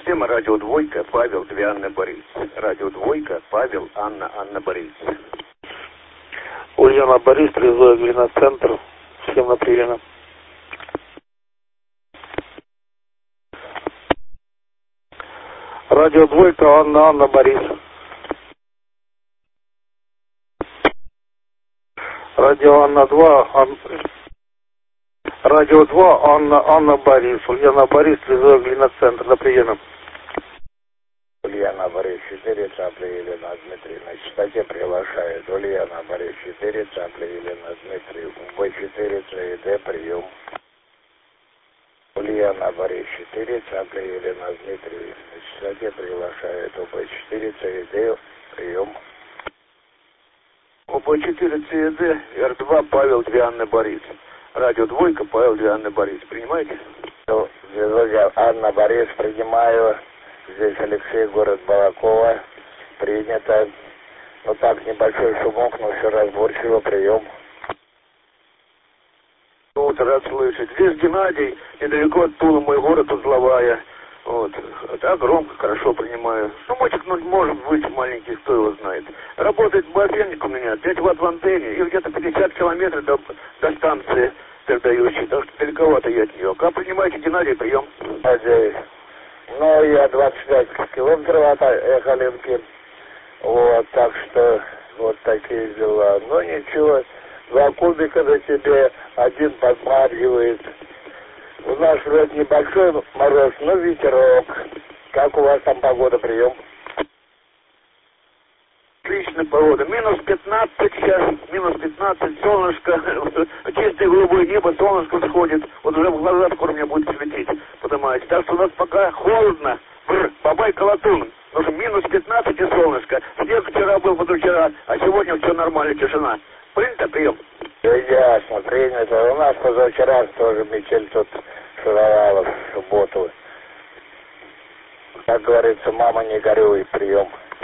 система радио двойка, Павел, Анна, Борис. Радио двойка, Павел, Анна, Борис. Ульяна, Борис, Трезоя, Глиноцентр. Всем на приеме. Радио двойка, Анна, Борис. Радио Анна 2, Радио 2, Анна, Борис. Ульяна, Борис, Трезоя, Глиноцентр. На приеме. Ульяна, Борис, 4, Цапля, Елена, Дмитрий. На частоте приглашает. Ульяна, Борис, 4, Цапля, Елена, Дмитрий. УБ4, ЦЕД, прием. Ульяна, Борис, 4, Цапля, Елена, Дмитрий. На частоте приглашает. УБ4, ЦЕД, прием. ОБ4 ЦЕД, Р2, Павел, Анна, Борис. Радио двойка, Павел, Анна, Борис. Принимаете? Анна, Борис, принимаю. Здесь Алексей, город Балакова. Принято. Ну так, небольшой шумок, но все разборчиво. Прием. Вот, рад слышать. Здесь Геннадий, недалеко от Тула, мой город, Узловая. Вот. Так громко, хорошо принимаю. Шумочек, ну, может быть, маленький, кто его знает. Работает буферник у меня, 5 ватт в антенне и где-то 50 километров до станции передающей. Так что далековато я от нее. Как принимаете, Геннадий, прием? Надеюсь. Ну, я 25 километров от Эхолинки. Вот, так что вот такие дела. Но ничего, 2 кубика на тебе, 1 подмаргивает. У нас вроде небольшой мороз, но ветерок. Как у вас там погода, прием? Отличная погода. Минус 15 сейчас, минус 15, солнышко, чистое голубое небо, солнышко сходит. Вот уже в глаза скоро мне будет светить, понимаете. Так что у нас пока холодно. Бабай-Колотун. Потому что минус 15 и солнышко. Снег вчера был, позавчера, а сегодня все нормально, тишина. Принято, прием? Ясно, принято. У нас позавчера тоже метель тут шуровала в субботу. Как говорится, мама, не горюй, прием.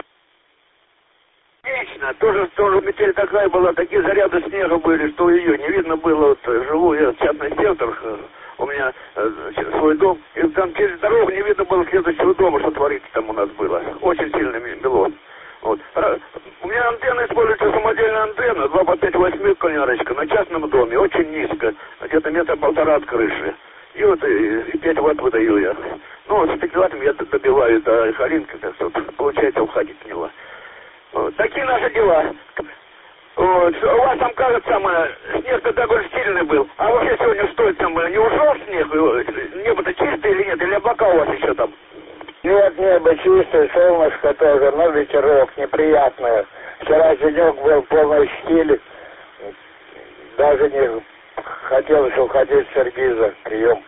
Отлично. Тоже метель такая была, такие заряды снега были, что ее не видно было. Вот, живу я в частный сектор, у меня свой дом, и там через дорогу не видно было следующего дома, что творится там у нас было. Очень сильно мело. Вот. У меня антенна используется, самодельная антенна, 2 по 5 восьмых конярочка, на частном доме, очень низко, где-то 1,5 метра от крыши. И вот и 5 ватт выдаю я. Ну, с 5 ваттами я добиваю до Эхолинки, так что получается уходить в него. Вот. Такие наши дела. Вот. У вас там, кажется, снег такой сильный был. А вообще сегодня что там, не ушел снег? Небо-то чистое или нет? Или облака у вас еще там? Нет, небо чистое, солнышко тоже, но ветерок неприятный. Вчера денек был полный штиль. Даже не хотелось уходить с Иргиза. Прием.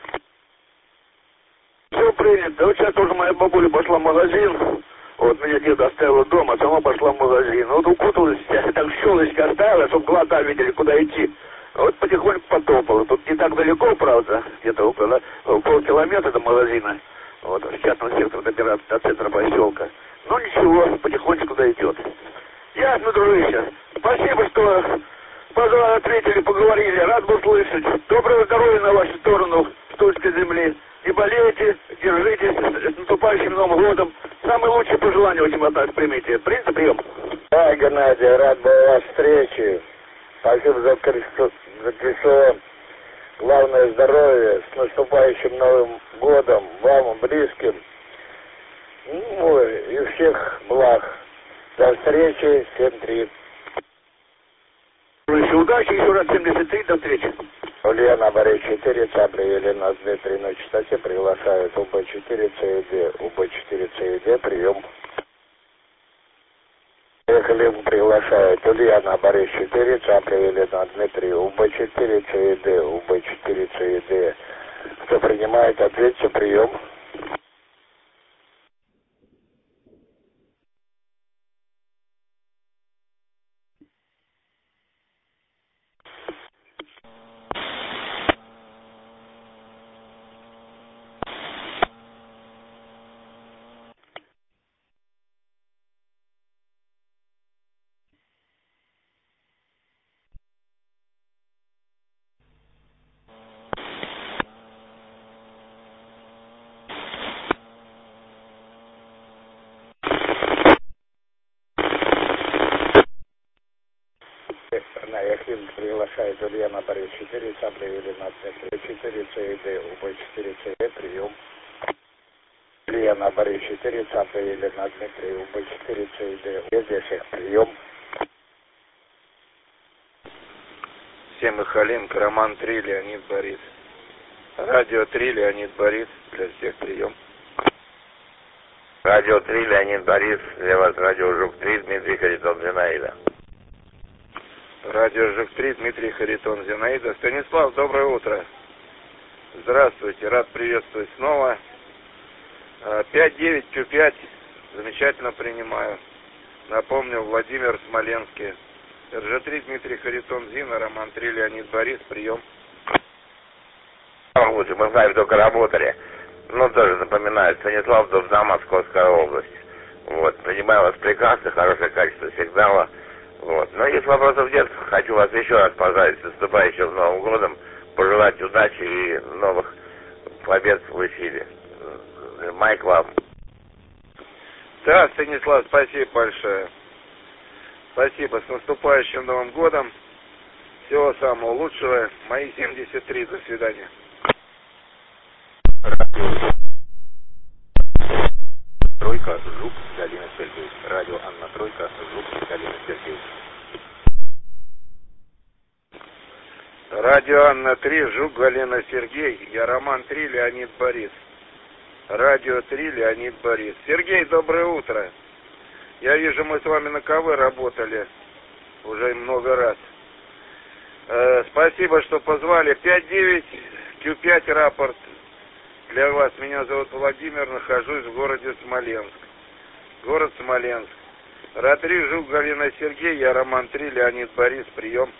Все принято. Вот сейчас тоже моя бабуля пошла в магазин. Вот меня дед оставила дома, а сама пошла в магазин. Вот укуталась, так щелочка оставила, чтобы глаза видели, куда идти. Вот потихоньку потопала. Тут не так далеко, правда, где-то около полкилометра до магазина. Вот, в частном секторе добираться до центра поселка. Но ничего, потихонечку дойдет. Ясно, дружище. Спасибо, что ответили, поговорили. Рад был слышать. Доброго здоровья на вашу сторону, с Тульской земли. Не болейте, держитесь, с наступающим Новым годом. Самые лучшие пожелания очень от нас примите. Принято, прием? Да, Геннадий, рад был вас встрече. Спасибо за колесо. Главное здоровье, с наступающим Новым годом, вам и близким. Ну, и всех благ. До встречи, 7-3. Удачи, еще раз 73, до встречи. Ульяна, Борис, 4, Цапля, Елена, Дмитрий на частоте приглашают УБ4 ЦЕД. УБ4 ЦЕД, прием. Эхолин приглашает Ульяна, Борис, 4, Цапля, Елена, Дмитрий, УБ4 ЦЕД. УБ4 ЦЕД. Кто принимает, ответьте, прием. Шайд Ульяна Борис 4, Сабля Елена Дмитрий 4, ЦИД, УБ4, ЦИД, прием. Ульяна Борис 4, Сабля Елена Дмитрий, УБ4, ЦИД, для всех прием. Всем Михаленко, Роман 3, Леонид Борис. Радио 3, Леонид Борис, для всех прием. Радио 3, Леонид Борис, для вас радио Жук-3, Дмитрий Харитон Зинаида. Радио Жук-3, Дмитрий Харитон Зинаида. Станислав, доброе утро. Здравствуйте, рад приветствовать снова. 5-9 Q5, замечательно принимаю. Напомню, Владимир, Смоленский. РЖ-3, Дмитрий Харитон Зина, Роман 3, Леонид Борис, прием. Лучше, мы с вами только работали. Ну, тоже напоминаю, Станислав Довна, Московская область. Вот, принимаю вас прекрасно, хорошее качество сигнала. Вот. Но если вопросов нет, хочу вас еще раз поздравить с наступающим Новым годом, пожелать удачи и новых побед в эфире. Майк вам. Да, Станислав, спасибо большое. Спасибо, с наступающим Новым годом. Всего самого лучшего. Мои 73, до свидания. Тройка, Жук, Галина Сергеевич. Радио Анна Тройка, Жук, Галина Сергеевич. Радио Анна 3, Жук, Галина Сергей. Я Роман 3, Леонид Борис. Радио 3, Леонид Борис. Сергей, доброе утро. Я вижу, мы с вами на КВ работали уже много раз. Спасибо, что позвали. 5-9, Q5 рапорт для вас. Меня зовут Владимир, нахожусь в городе Смоленск. Город Смоленск. РА-3, Жук, Галина Сергей, я Роман 3, Леонид Борис, прием.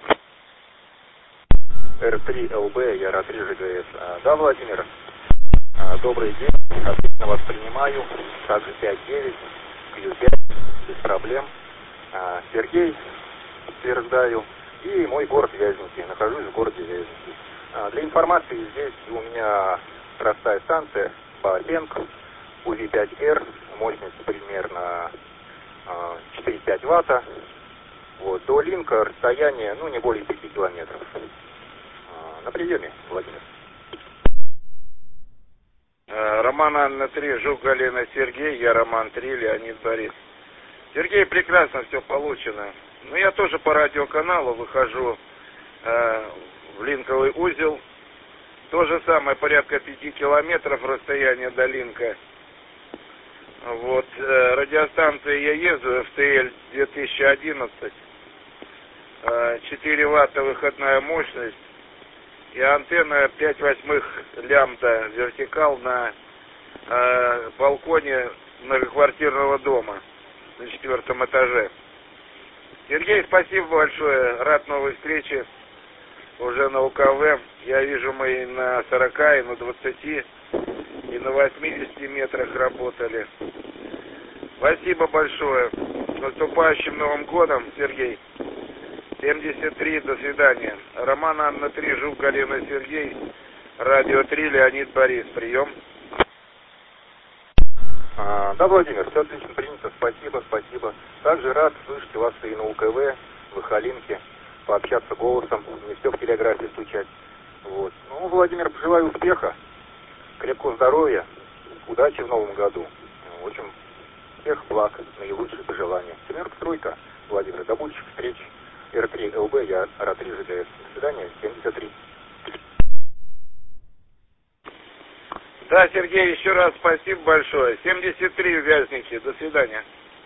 Р3 ЛБ, я РА-3 ЖГС. Да, Владимир, добрый день, отлично вас принимаю. Также 5-9, Q5, без проблем. Сергей, утверждаю. И мой город Вязники. Нахожусь в городе Вязники. Для информации, здесь у меня простая станция Баопенк, УЗИ-5Р, мощность примерно 4-5 ватта. Вот, до линка расстояние, не более 5 километров. На приеме, Владимир. Роман Анна 3, Жук, Галина Сергей, я Роман 3, Леонид Борис. Сергей, прекрасно все получено. Я тоже по радиоканалу выхожу в линковый узел. То же самое, порядка 5 километров расстояние до линка. Вот, радиостанция я езжу, FTL 2011. 4 ватта выходная мощность. И антенна 5/8 лямбда вертикал на балконе многоквартирного дома на 4-м этаже. Сергей, спасибо большое. Рад новой встрече уже на УКВ. Я вижу, мы и на 40, и на 20, и на 80 метрах работали. Спасибо большое. С наступающим Новым годом, Сергей. 73, до свидания. Роман Анна 3, Жук, Галина Сергей. Радио 3, Леонид Борис. Прием. Да, Владимир, все отлично принято, спасибо. Также рад слышать вас и на УКВ, в Ихалинке, пообщаться голосом, не все в телеграфе стучать. Вот. Владимир, желаю успеха, крепкого здоровья, удачи в новом году. В общем, всех благ, наилучшие пожелания. 7-3, Владимир, до будущих встреч. Р3 ЛБ, я РА-3 ЖГС. До свидания, 73. Да, Сергей, еще раз спасибо большое. 73 Вязники. До свидания.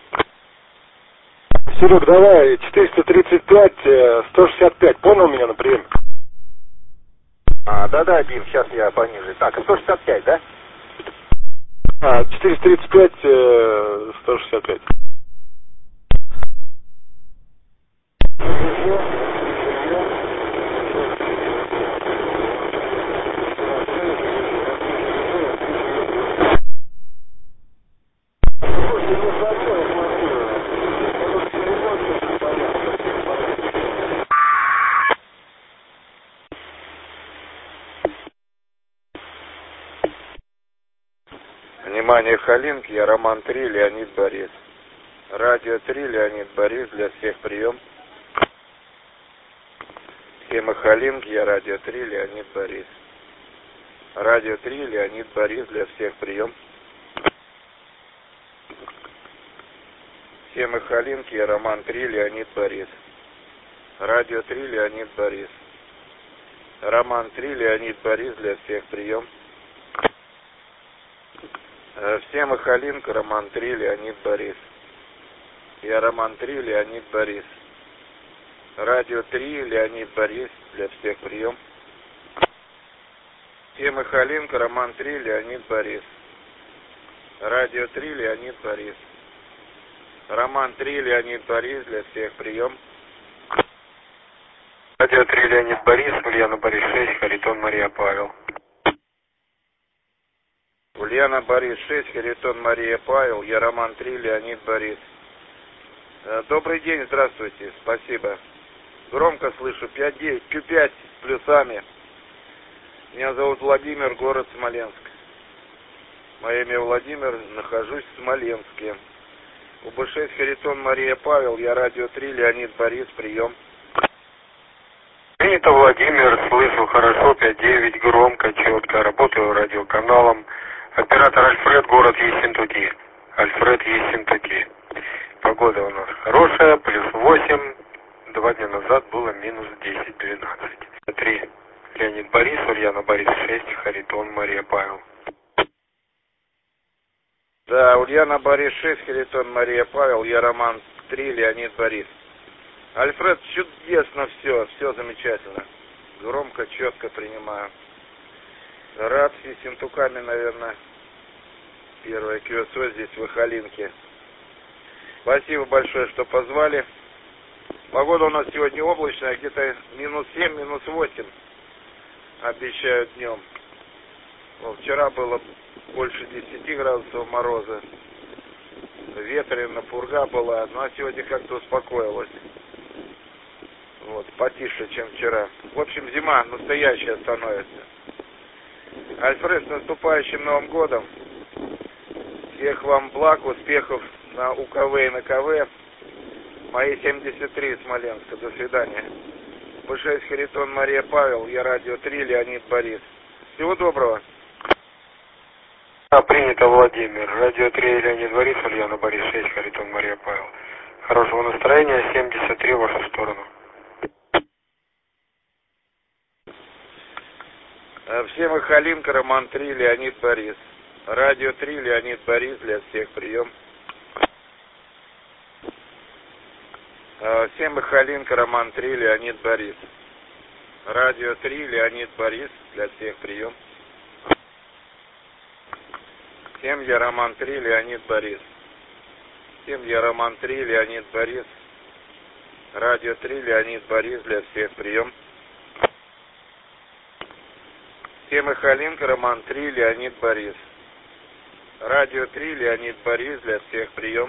Серег, давай 435, 165. Понял меня на прием? Да, Дим, сейчас я пониже. Так, 165, да? 435, 165. Внимание, Халинки, я Роман 3, Леонид Борис. Радио 3, Леонид Борис, для всех прием. Махалинг, я радио 3, Леонид Борис. Радио 3, Леонид Борис, для всех прием. Все Махалинг, я Роман 3, Леонид Борис. Радио 3, Леонид Борис. Роман 3, Леонид Борис, для всех прием. Все Махалинг, Роман 3, Леонид Борис. Я Роман 3, Леонид Борис. Радио 3, Леонид Борис, для всех прием. Все Махалинг, Роман 3, Леонид Борис. Радио 3, Леонид Борис. Роман 3, Леонид Борис, для всех прием. Радио 3, Леонид Борис, Ульяна Борис 6, Харитон Мария Павел. Ульяна Борис 6, Харитон Мария Павел, я Роман 3, Леонид Борис. Добрый день, здравствуйте, спасибо. Громко слышу, 5-9, Q5 с плюсами. Меня зовут Владимир, город Смоленск. Мое имя Владимир, нахожусь в Смоленске. УБ6, Харитон Мария Павел, я радио 3, Леонид Борис, прием. Принято, Владимир, слышу хорошо, 5-9, громко, четко, работаю радиоканалом. Оператор Альфред, город Ессентуки. Альфред, Ессентуки. Погода у нас хорошая, плюс 8. 2 дня назад было минус 10-12. 3. Леонид Борис, Ульяна Борис 6, Харитон Мария Павел. Да, Ульяна Борис 6, Харитон Мария Павел, я Роман 3, Леонид Борис. Альфред, чудесно все замечательно. Громко, четко принимаю. Рад с Ессентуками, наверное. Первое QSO здесь в Махалинке. Спасибо большое, что позвали. Погода у нас сегодня облачная, где-то минус 7, минус 8 обещают днем. Вчера было больше 10 градусов мороза. Ветрено, пурга была, но сегодня как-то успокоилась. Потише, чем вчера. В общем, зима настоящая становится. Альфред, с наступающим Новым годом. Всех вам благ, успехов на УКВ и на КВ. Мои 73 из Смоленска. До свидания. УБ6, Харитон Мария Павел, я радио 3, Леонид Борис. Всего доброго. Принято, Владимир. Радио 3, Леонид Борис, Ульяна Борис 6, Харитон Мария Павел. Хорошего настроения, 73 в вашу сторону. Все Махалинка, Роман 3, Леонид Борис. Радио 3, Леонид Борис, для всех прием. Все Махалинка, Роман 3, Леонид Борис. Радио 3, Леонид Борис, для всех прием. Семья Роман 3, Леонид Борис. Семья Роман 3, Леонид Борис. Радио 3, Леонид Борис, для всех прием. Всем Махалинка, Роман 3, Леонид Борис. Радио 3, Леонид Борис, для всех прием.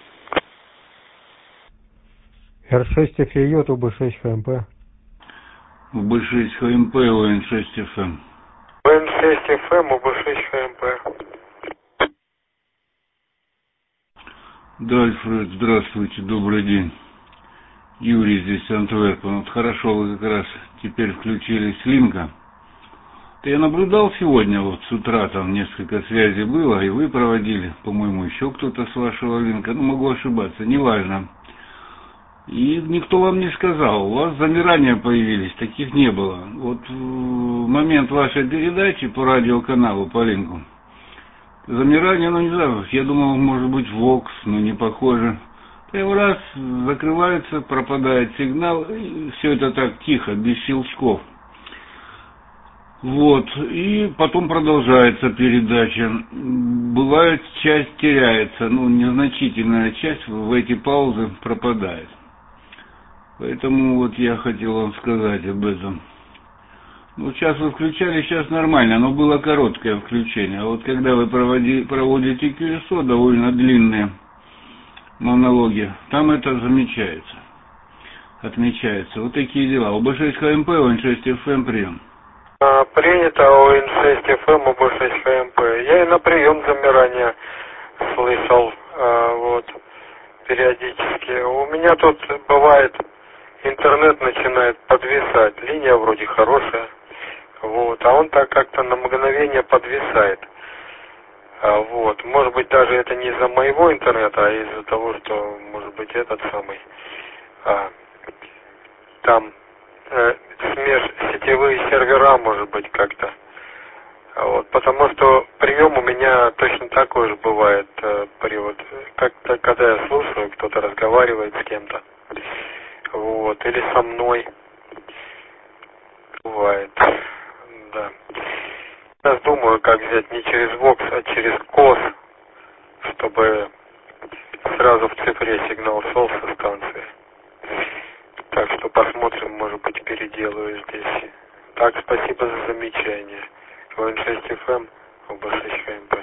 Р6 ФИОТ, УБ6 ХМП. УБ6 ХМП, ОН6 ФМ. ОН6 ФМ, УБ6 ХМП. Да, Альфред, здравствуйте, добрый день. Юрий здесь, Антверпен. Хорошо, вы как раз теперь включили Слинка. Я наблюдал сегодня, с утра там несколько связей было, и вы проводили, по-моему, еще кто-то с вашего линка, могу ошибаться, неважно. И никто вам не сказал, у вас замирания появились, таких не было. В момент вашей передачи по радиоканалу, по линку, замирание, не знаю, я думал, может быть, Вокс, но не похоже. И раз закрывается, пропадает сигнал, и все это так тихо, без щелчков. И потом продолжается передача. Бывает, часть теряется, незначительная часть в эти паузы пропадает. Поэтому я хотел вам сказать об этом. Сейчас вы включали, сейчас нормально, но было короткое включение. А когда вы проводите QSO, довольно длинные монологи, там это замечается, отмечается. Такие дела. УБ6 ХМП, ОН6 ФМ, прием. Принято, ОН6 ФМ, УБ6 ХМП. Я и на прием замирания слышал, периодически. У меня тут бывает интернет начинает подвисать. Линия вроде хорошая. Вот. А он так как-то на мгновение подвисает. Вот. Может быть, даже это не из-за моего интернета, а из-за того, что, может быть, этот самый... там межсетевые сервера, может быть, как-то. Вот, потому что прием у меня точно такой же бывает, как-то, когда я слушаю, кто-то разговаривает с кем-то, вот, или со мной, бывает, да. Сейчас думаю, как взять не через Vox, а через COS, чтобы сразу в цифре сигнал шел со станции. Так что посмотрим, может быть, переделаю здесь. Так, спасибо за замечание. ВН6 FM, ОБ6 ХМП.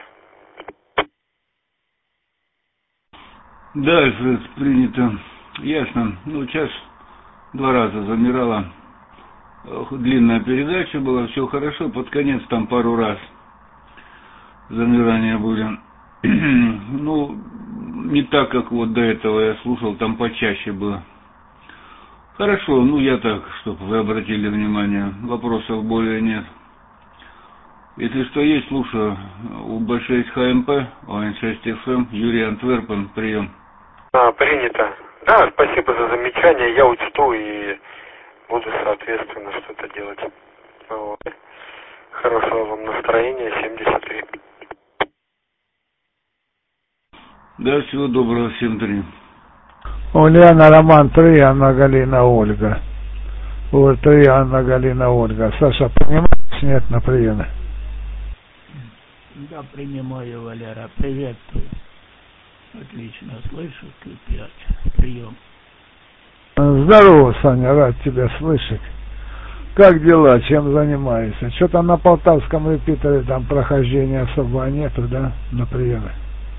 Да, Альфред, принято. Ясно. Ну, час 2 раза замирала. Длинная передача была, все хорошо. Под конец там пару раз замирания были. Ну, не так, как вот до этого я слушал, там почаще было. Хорошо, ну я так, чтобы вы обратили внимание, вопросов более нет. Если что есть, слушаю. УБ6 ХМП, ОН6 ФМ, Юрий Антверпен, прием. Принято. Да, спасибо за замечание, я учту и буду, соответственно, что-то делать. Вот. Хорошего вам настроения, 73. Да, всего доброго, 7-3. Ульяна, Роман, 3, Анна, Галина, Ольга. Вот 3, Анна, Галина, Ольга. Саша, понимаешь, нет, на приеме? Да, принимаю, Валера, приветствую. Отлично, слышу, Q5, прием. Здорово, Саня, рад тебя слышать. Как дела, чем занимаешься? Что-то на Полтавском репитере там прохождения особо нету, да, на приеме?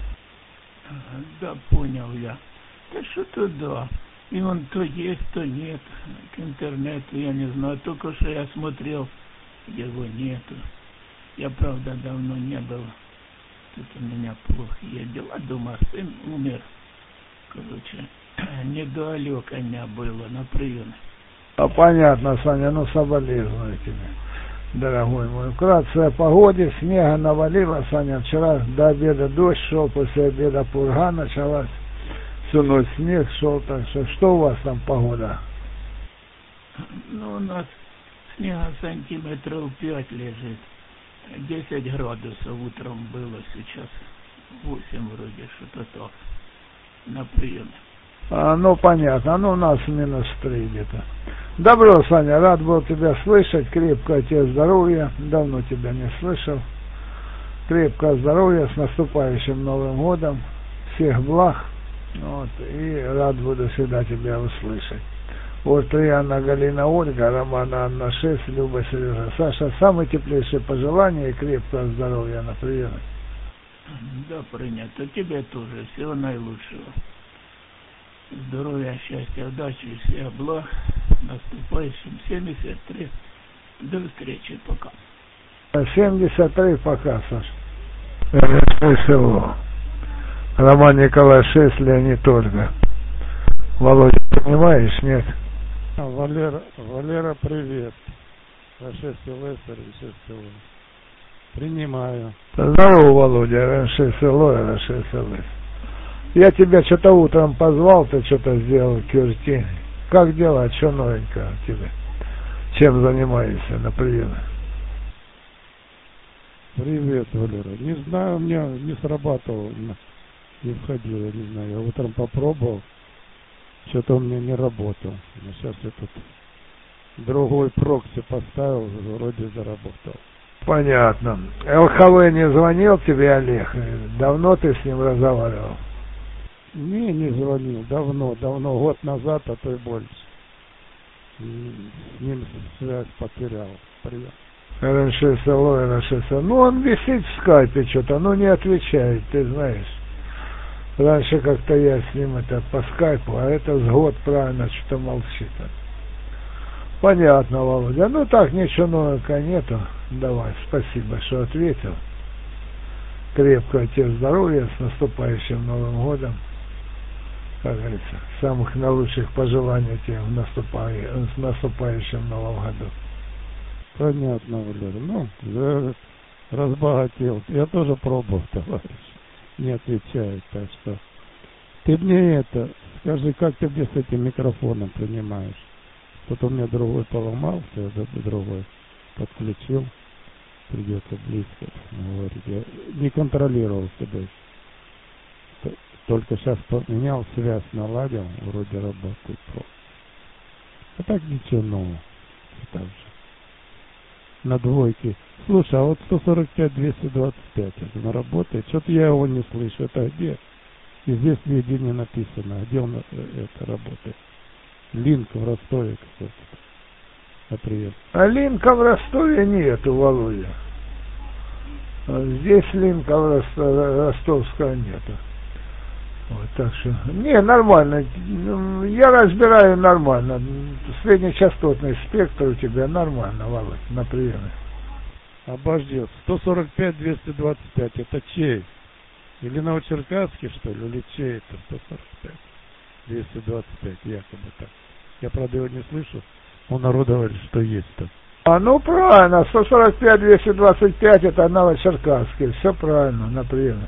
Да, понял я. Да что-то да. И он то есть, то нет. К интернету, я не знаю. Только что я смотрел, его нету. Я, правда, давно не был. Тут у меня плохие дела дома. Сын умер. Короче, недалека было на приеме. Понятно, Саня, ну соболезную тебе, дорогой мой. Вкратце о погоде. Снега навалило, Саня. Вчера до обеда дождь шел, после обеда пурга началась. Всю ночь снег шел, так что у вас там погода? Ну, у нас снега сантиметров 5 лежит. 10 градусов утром было, сейчас 8 вроде, что-то так, на приеме. Ну, понятно, ну, у нас -3 где-то. Добро, Саня, рад был тебя слышать, крепкого тебе здоровья, давно тебя не слышал. Крепкого здоровья, с наступающим Новым годом, всех благ, вот, и рад буду всегда тебя услышать. Вот 3, Анна, Галина, Ольга, Романа, Анна, 6, Люба, Сережа, Саша. Самые теплейшие пожелания и крепкого здоровья на приеме. Да, принято. Тебе тоже всего наилучшего. Здоровья, счастья, удачи и всех благ. Наступающим 73. До встречи, пока. 73, пока, Саша. СЛО. Роман, Николай, 6, Леонид, Ольга. Володя, понимаешь, нет? Валера, привет. РШ СЛО, РШ СЛО. Принимаю. Здорово, Володя, РШ СЛО, РШ СЛО. Я тебя что-то утром позвал, ты что-то сделал, Кюрти. Как дела, что новенького тебе? Чем занимаешься на приеме? Привет, Валера. Не знаю, у меня не срабатывал, не входил, я не знаю. Я утром попробовал, что-то у меня не работал. Но сейчас я тут другой прокси поставил, вроде заработал. Понятно. ЛХВ не звонил тебе, Олег? Давно ты с ним разговаривал? Не звонил. Давно, год назад, а то и больше. С ним связь потерял. Привет. РШСЛО. Ну, он висит в скайпе что-то, но не отвечает, ты знаешь. Раньше как-то я с ним по скайпу, а это с год правильно что-то молчит. Понятно, Володя. Ну так, ничего нового нету. Давай, спасибо, что ответил. Крепкого тебе здоровья, с наступающим Новым годом. как говорится, самых наилучших пожеланий тебе с наступающим Новым годом. Понятно, Валерий. Ну, разбогател. Я тоже пробовал, товарищ. Не отвечает, так что... Ты мне скажи, как ты мне с этим микрофоном принимаешь? Тут у меня другой поломался, я другой подключил. Придется близко говорить. Я не контролировал себя. Только сейчас поменял связь, наладил, вроде работает. А так ничего нового. Так же. На двойке. Слушай, а вот 145-225, это на работает? Что-то я его не слышу. Это где? И здесь нигде не написано, где он это работает. Линк в Ростове какой-то. Например. А линка в Ростове нету, Володя. Здесь линка ростовского нету. Вот, так что, не, нормально. Я разбираю нормально. Среднечастотный спектр у тебя нормально, Володь, на приеме. Обождет. 145-225, это чей? Или Новочеркасский, что ли? Или чей это 145? 225, якобы так. Я, правда, его не слышу. У народа говорит, что есть там. Ну правильно, 145-225 это Новочеркасский. Все правильно, на приеме.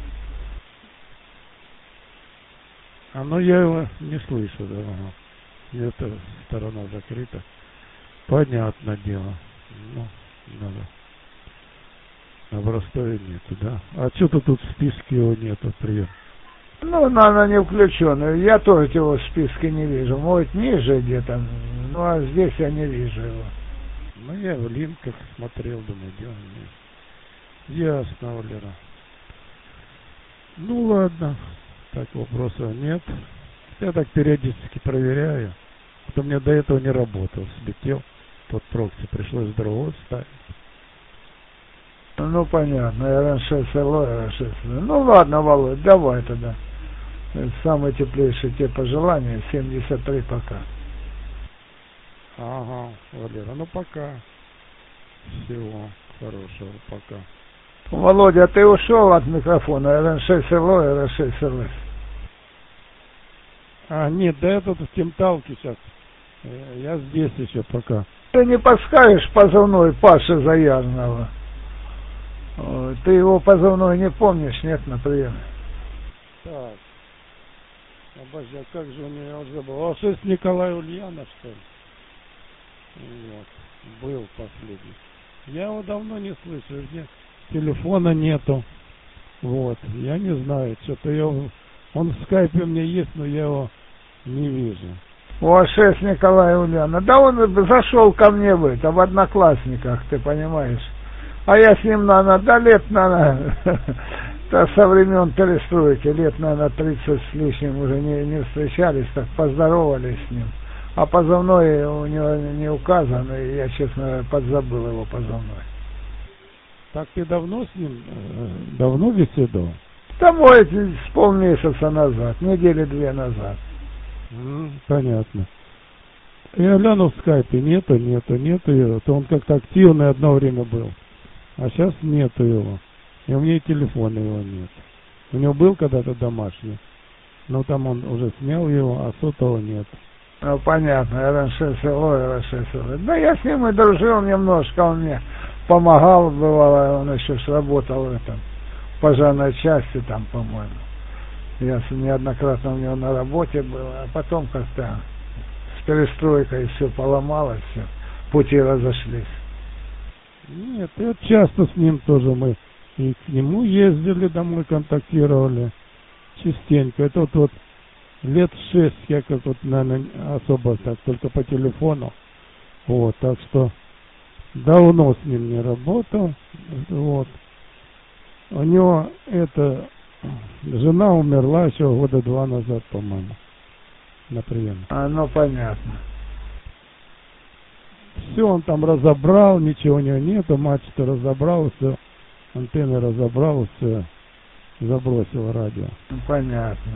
Ну я его не слышу, да. Эта сторона закрыта. Понятное дело. Ну, надо. А в Ростове нету, да? А что-то тут в списке его нету, прием. Ну, наверное, не включенный. Я тоже его в списке не вижу. Может, ниже где-то. Ну, а здесь я не вижу его. Ну, я в линках смотрел, думаю, где он есть. Ясно, Валера. Ну, ладно. Так, вопросов нет. Я так периодически проверяю. Потому мне до этого не работал. Слетел под прокси. Пришлось другой ставить. Ну, понятно. РН6ЛО, РН6ЛО. Ну, ладно, Володь, давай тогда. Самые теплейшие тебе пожелания. 73 пока. Ага, Валера, ну пока. Всего хорошего, пока. Володя, ты ушел от микрофона РН6ЛО, РН6ЛС. А, нет, да я тут в Кемталке сейчас. Я здесь еще пока. Ты не подскажешь позывной Паши Заярного? Ты его позывной не помнишь, нет, на приеме? Так. Обожди, а как же у меня уже был? А 6 Николай Ульянов, что ли? Вот. Был последний. Я его давно не слышу. Мне телефона нету. Вот. Я не знаю, что-то он в скайпе у меня есть, но я его не вижу. О, 6 Николай Ульянов. Да он зашел ко мне в Одноклассниках, ты понимаешь. А я с ним, наверное, лет, со времен перестройки, лет, 30 с лишним уже не встречались, так поздоровались с ним. А позывной у него не указан, и я, честно, подзабыл его позывной. Так ты давно с ним, давно беседовал? Домой с полмесяца назад, недели 2 назад. Понятно. Я гляну в скайпе, нету. То он как-то активный одно время был. А сейчас нету его. И у меня и телефона его нет. У него был когда-то домашний. Но там он уже снял его, а сотового нет. Ну, понятно, РН6ЛО. Да я с ним и дружил немножко, он мне помогал, бывало, он еще работал в пожарной части там, по-моему. Я неоднократно у него на работе был, а потом как-то с перестройкой все поломалось, все, пути разошлись. Нет, я часто с ним тоже мы и к нему ездили домой, контактировали частенько. Это вот лет 6 я как вот, наверное, особо так, только по телефону. Вот, так что давно с ним не работал. Вот. У него жена умерла еще 2 года назад, по-моему, на приеме. Ну понятно. Все он там разобрал, ничего у него нету, мачту разобрал, все, антенны разобрал, все, забросил радио. Понятно.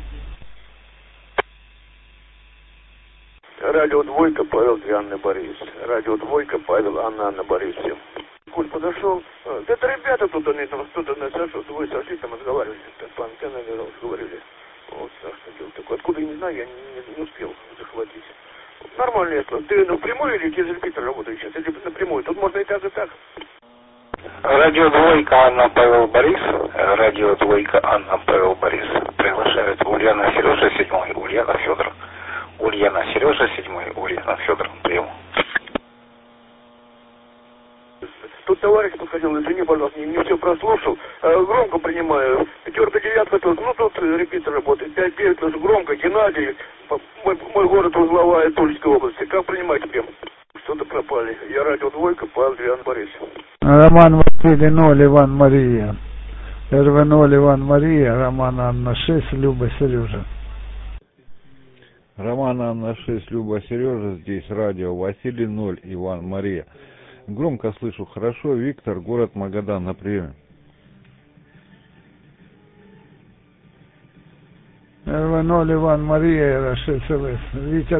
Радио «Двойка», Павел и Анна Борис. Радио «Двойка», Павел, Анна Борисовна. Коль подошел, это ребята тут, они там что-то на двое сошли, там разговаривали, по антенне разговаривали. Вот так что такой. Откуда, я не знаю, я не успел захватить. Нормально это. Ты напрямую или через репетитор работаешь сейчас? Или напрямую? Тут можно и так, и так. Радио Двойка, Анна, Павел, Борис. Радио Двойка, Анна, Павел, Борис. Приглашают Ульяна, Сережа, 7-й, Ульяна, Федор. Ульяна, Сережа, 7-й, Ульяна, Федор. Прием. Тут товарищ подходил, извини, пожалуйста, не все прослушал. Громко принимаю. 5-9 тоже, ну тут репетитор работает. 5-9 тоже громко. Геннадий, мой город Узловая, Тульской области. Как принимать прям? Что-то пропали. Я радио Двойка, Павел Иван Борис. Роман Василий 0, Иван Мария. РВ0, Иван Мария. Роман Анна 6, Люба Сережа. Роман Анна 6, Люба Сережа. Здесь радио Василий 0, Иван Мария. Громко слышу, хорошо. Виктор, город Магадан, на приеме. РВ0, Иван Мария, РШСЛС. Витя,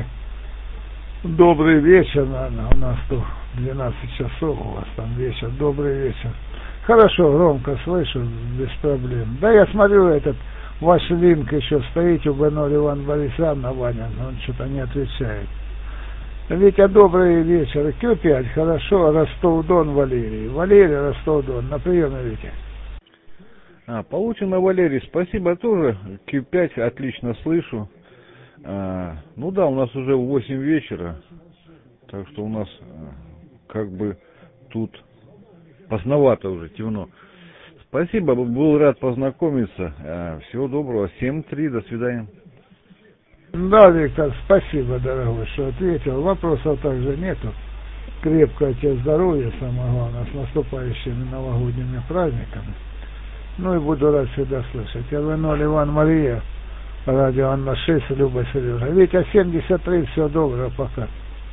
добрый вечер, наверное, у нас тут 12 часов, у вас там вечер, добрый вечер. Хорошо, громко слышу, без проблем. Да, я смотрю, этот ваш линк еще стоит, у УБ0 Иван Борисовна, Ваня, он что-то не отвечает. Витя, добрый вечер. Q5, хорошо, Ростов-Дон, Валерий. Валерий, Ростов-Дон, на приеме, Витя. Получено, Валерий, спасибо тоже. Q5, отлично слышу. Ну да, у нас уже 8 вечера, так что у нас как бы тут поздновато уже, темно. Спасибо, был рад познакомиться. Всего доброго, 7-3, до свидания. Да, Виктор, спасибо, дорогой, что ответил. Вопросов также нету. Крепкое тебе здоровья, самое главное, с наступающими новогодними праздниками. Ну и буду рад всегда слышать. РВ0, Иван Мария, радио Анна 6, Люба Сережа. Витя, 73, всего доброго, пока.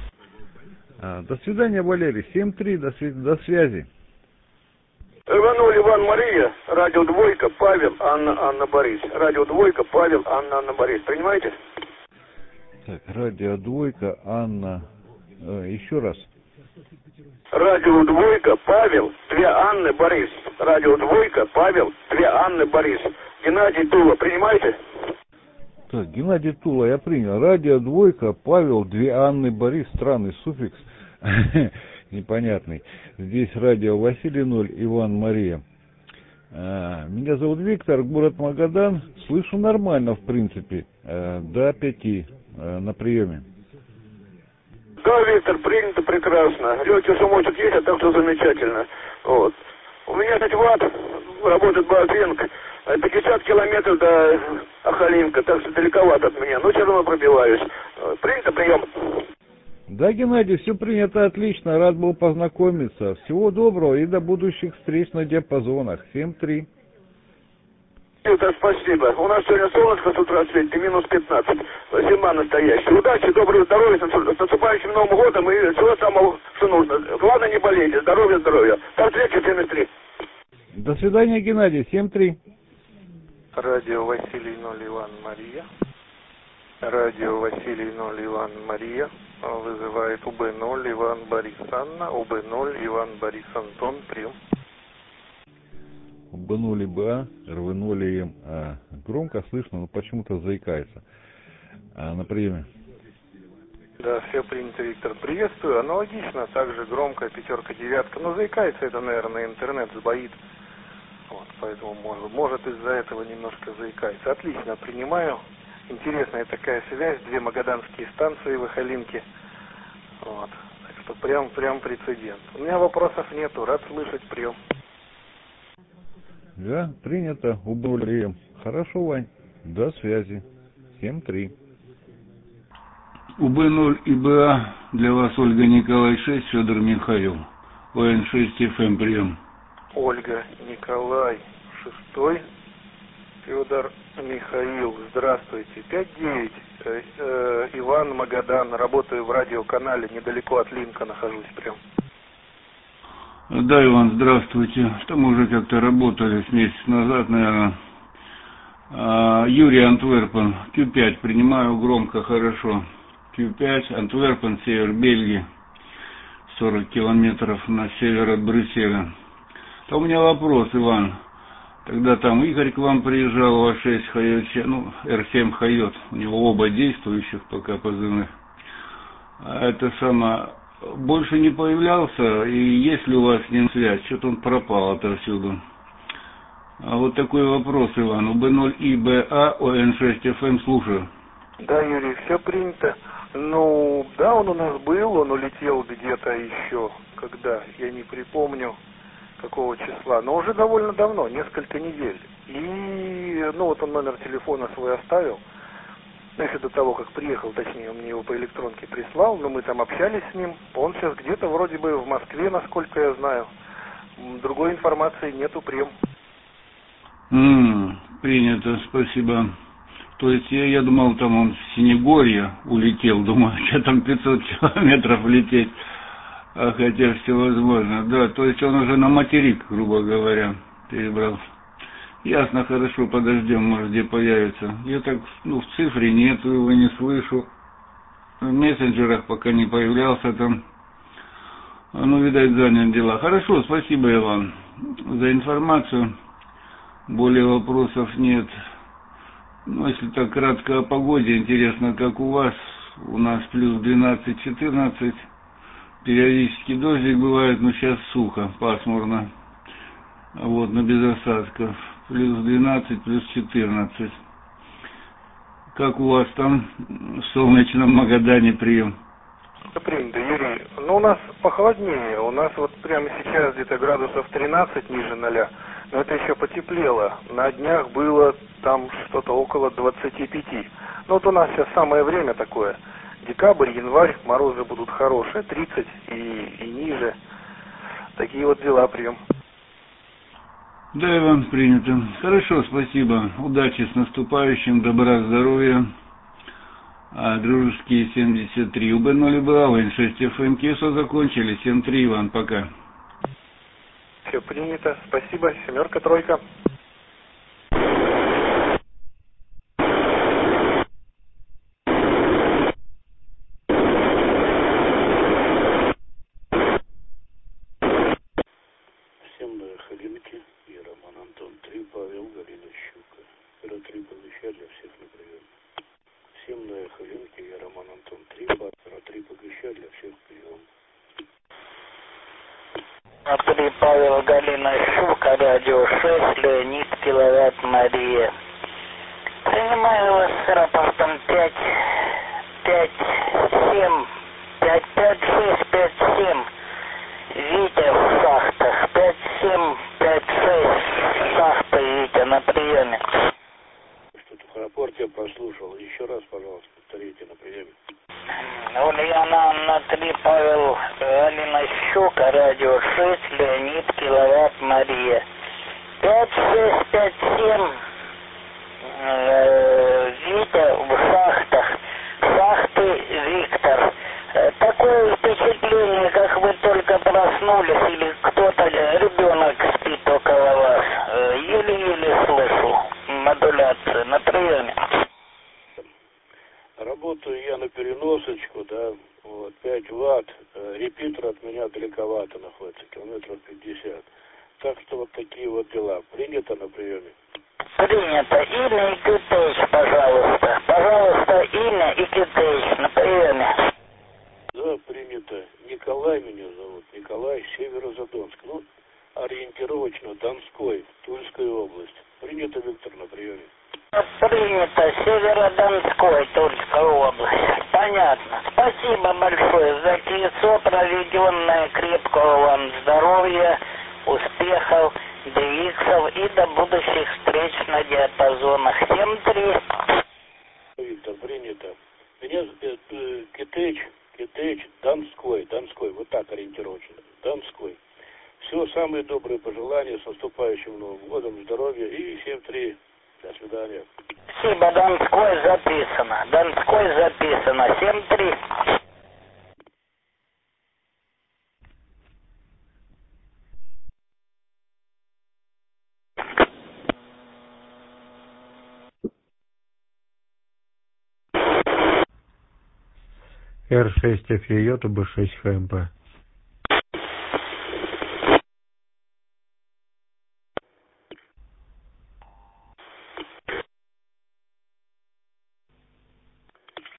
До свидания, Валерий, 7-3, до связи. РВ0, Иван Мария, радио Двойка, Павел, Анна Борис. Радио Двойка, Павел, Анна Борис. Принимаете? Так, радио Двойка, Анна, еще раз. Радио Двойка, Павел, 2 Анны, Борис. Радио Двойка, Павел, 2 Анны, Борис. Геннадий, Тула, принимаете? Так, Геннадий, Тула, я принял. Радио Двойка, Павел, 2 Анны, Борис. Странный суффикс, непонятный. Здесь радио Василий 0, Иван Мария. Меня зовут Виктор, город Магадан. Слышу нормально, в принципе, до 5 на приеме. Да, Виктор, принято прекрасно. Легкий шумочек есть, а так все замечательно. Вот. У меня, кстати, ватт, работает Баатвинг, 50 километров до Ахалинка, так что далековато от меня, но все равно пробиваюсь. Принято прием? Да, Геннадий, все принято отлично, рад был познакомиться. Всего доброго и до будущих встреч на диапазонах. 7-3. Спасибо. У нас сегодня солнышко с утра светит, и минус 15. Зима настоящая. Удачи, доброго здоровья, с наступающим Новым годом и всего самого, что нужно. Главное, не болейте. Здоровья. До встречи, 73. До свидания, Геннадий. 7-3. Радио Василий 0, Иван Мария. Радио Василий 0, Иван Мария. Вызывает УБ0, Иван Борис Анна. УБ0, Иван Борис Антон. Прием. УБ0 БА, РВ0 М. Громко слышно, но почему-то заикается. На приеме. Да, все принято, Виктор. Приветствую. Аналогично, также громко, 5-9. Но заикается это, наверное, интернет сбоит. Вот, поэтому может из-за этого немножко заикается. Отлично, принимаю. Интересная такая связь. 2 магаданские станции в Ахалинке. Вот. Так что прям прецедент. У меня вопросов нету. Рад слышать. Прием. Да, принято. УБ0. Хорошо, Вань. До связи. 7-3. УБ0 ИБА, для вас Ольга Николай 6, Федор Михаил. ОН6 ФМ, прием. Ольга Николай 6, Федор Михаил. Здравствуйте. 5-9. Иван Магадан. Работаю в радиоканале, недалеко от Линка нахожусь прям. Да, Иван, здравствуйте. Там уже как-то работали месяц назад, наверное. Юрий, Антверпен, Q5, принимаю громко, хорошо. Q5, Антверпен, север Бельгии, 40 километров на север от Брюсселя. У меня вопрос, Иван. Тогда там Игорь к вам приезжал, УАЗ-6 Хайот, ну, Р7 Хайот, у него оба действующих пока позывных. А это самое, больше не появлялся, и есть ли у вас с ним связь? Что-то он пропал отовсюду. А вот такой вопрос, Иван. УБ0ИБА, ОН6ФМ, слушаю. Да, Юрий, все принято. Ну, да, он у нас был, он улетел где-то еще, когда, я не припомню, какого числа, но уже довольно давно, несколько недель. И, ну, вот он номер телефона свой оставил, еще до того, как приехал, точнее, он мне его по электронке прислал, но мы там общались с ним, он сейчас где-то вроде бы в Москве, насколько я знаю. Другой информации нету, прям. Принято, спасибо. То есть я думал, там он в Синегорье улетел, думаю, что там 500 километров лететь, хотя все возможно. Да, то есть он уже на материк, грубо говоря, перебрался. Ясно, хорошо, подождем, может, где появится. Я так, ну, в цифре нету, его не слышу. В мессенджерах пока не появлялся там. Ну, видать, занят дела. Хорошо, спасибо, Иван, за информацию. Более вопросов нет. Ну, если так кратко о погоде, интересно, как у вас. У нас плюс 12-14. Периодически дождик бывает, но сейчас сухо, пасмурно. Вот, но без осадков. Плюс 12, плюс 14. Как у вас там в солнечном Магадане прием? Принято, Юрий. Ну, у нас похолоднее. У нас вот прямо сейчас где-то градусов 13 ниже 0. Но это еще потеплело. На днях было там что-то около 25. Ну, вот у нас сейчас самое время такое. Декабрь, январь, морозы будут хорошие, 30 и ниже. Такие вот дела, прием. Да, Иван, принято. Хорошо, спасибо. Удачи с наступающим, добра, здоровья. Дружеские 73. УБ0 ИБА, ОН6ФМ, КИСО закончили. 7-3, Иван, пока. Все принято. Спасибо. 7, 3. Всем Халинки, я Роман Антон 3, Павел, Галина Щука. Эра 3 ПГЩ для всех на прием. Всем Халинки, я Роман Антон 3, Эра 3 ПГЩ для всех прием. При Павел, Галина Щука, радио 6, Леонид, киловатт Мария. Принимаю вас с аэропортом 5, 5, 7, 5, 5, 6, 5, 7. Витя в шахтах. 5, 7, 5, 6. Шахта, Витя, на приеме. Что-то в аэропорте я прослушал. Еще раз, пожалуйста, повторите на приеме. Ульяна, Анна 3, Павел, Галина Щука, радио 6, Леонид, киловатт Мария. 5, 6, 5, 7. Витя в шахтах. Шахты, Виктор. Такое впечатление, как вы только проснулись, или кто-то, ребенок спит около вас. Еле-еле слышу. Модуляция на приеме. Работаю я на переносочку, да, вот, 5 ватт, репитер от меня далековато находится, километров 50. Так что вот такие вот дела. Принято на приеме? Принято. Имя и Китеч, пожалуйста. Пожалуйста, имя и Китеч на приеме. Да, принято. Николай меня зовут. Николай, Северозадонск. Ну, ориентировочно Донской, Тульская область. Принято, Виктор, на приеме. Принято. Северодонской, Тульская область. Понятно. Спасибо большое за КИСО проведенное. Крепкого вам здоровья, успехов, ДХов и до будущих встреч на диапазонах. 7-3. Виктор, принято. Меня Китеч, Донской, вот так ориентировочно, Донской. Всего самые добрые пожелания, с наступающим Новым годом, здоровья и 7-3. До свидания. Спасибо, Донской записано. Донской записано. 7-3. Р6 ФЕ, УБ6 ХМП.